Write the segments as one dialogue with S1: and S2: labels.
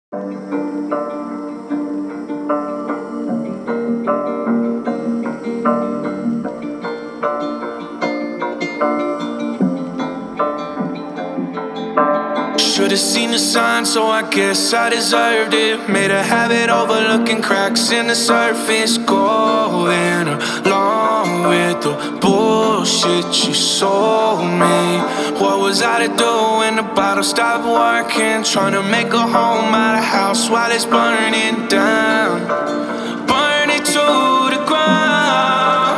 S1: Should've seen the sign, so I guess I deserved it. Made a habit overlooking cracks in the surface. Going along with the bullshit you sold me. What was I to do when the bottle stopped working? Trying to make a home out of house while it's burning down. Burn it to the ground.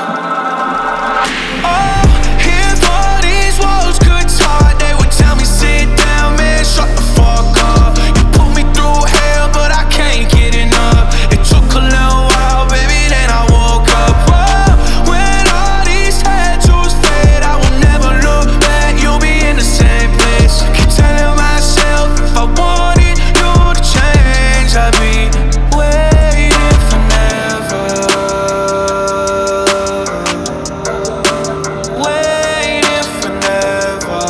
S1: Oh, if all these walls could talk, they would tell me sit down, man, shut the fuck up. You put me through hell, but I can't get enough. It took a little while, baby, then I woke up. Oh, when all these tattoos fade, I will never look back. You'll be in the same place. I keep telling myself if I wanted you to change, I'd be waiting forever. Waiting forever.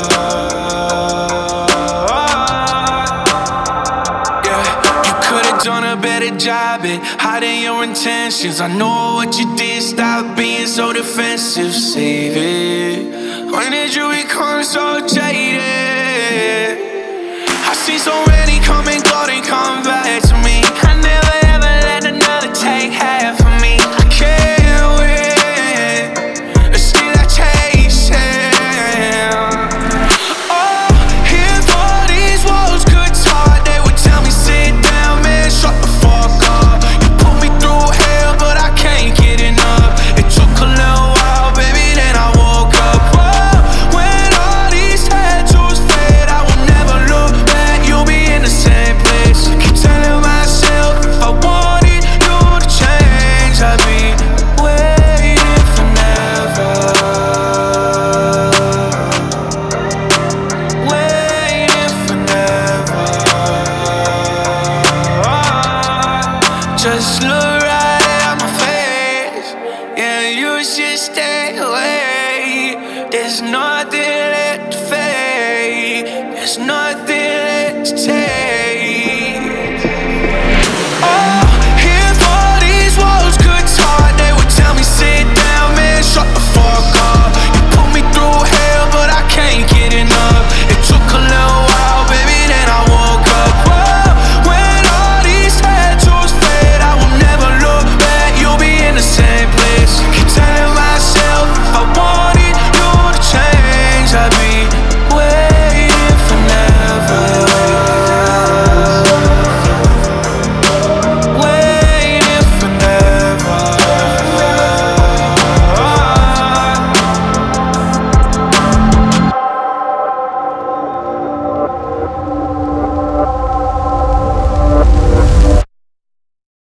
S1: Yeah, you could've done a better job at hiding your intentions. I know what you did, stop being so defensive. Save it. When did you become so jaded? I see so many come and go, they come back to me. I never ever let another take half of me. I can't win, still I chase it. Oh, if all these walls could talk, they would tell me sit down, man, shut the fuck up. You put me through hell, but I can't get enough. It took a little while, baby, then I woke up. Oh, when all these tattoos fade, I will never look back. You'll be in the same place. I keep telling myself if I wanted you to change, I'd be waiting forever. Waiting forever. Just look